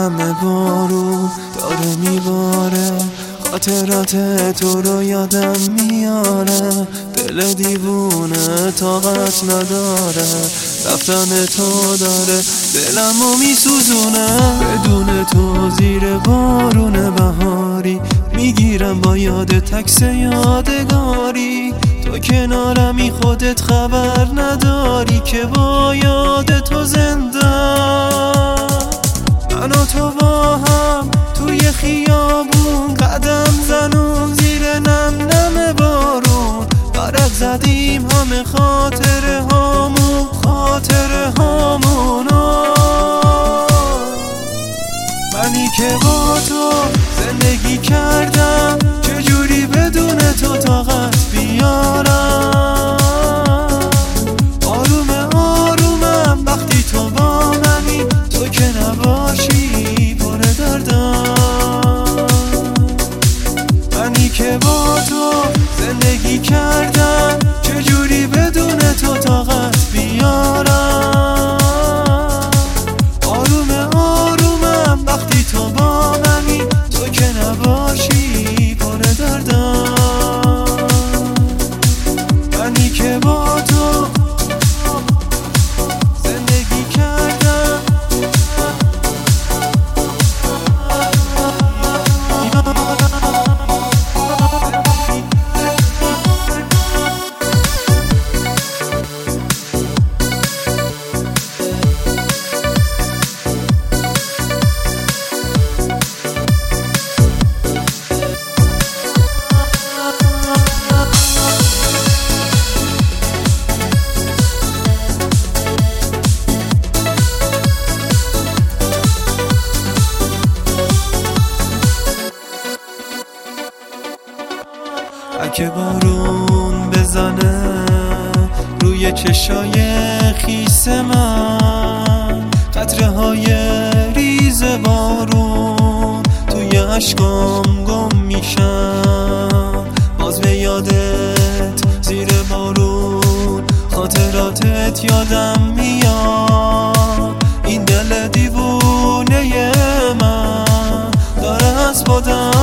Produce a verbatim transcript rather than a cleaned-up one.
نم بارون داره میباره، خاطرات تو رو یادم میاره، دل دیوونه طاقت نداره، رفتن تو داره دلمو میسوزونه. بدون تو زیر بارون بهاری میگیرم با یاد تکس یادگاری، تو کنارمی خودت خبر نداری که با یاد تو زنده. من و تو با هم توی خیابون قدم زنون زیر نم نم بارون، برق زدیم همه خاطره هامون خاطره هامونو. منی که با تو زندگی کردم، چجوری بدون تو طاقت بیارم. آروم آرومم وقتی تو با منی، تو که نباشی پر دردم. منی که با تو زندگی کردم، چجوری بدون تو طاقت بیارم. آروم آرومم وقتی تو با منی، تو که نباشی پر دردم. منی که با تو زندگی کردم. اگه بارون بزنه روی چشای خیس من، قطره های ریز بارون توی عشقام گم میشن. باز به یادت زیر بارون خاطراتت یادم میاد. این دل دیوونه من داره از خودم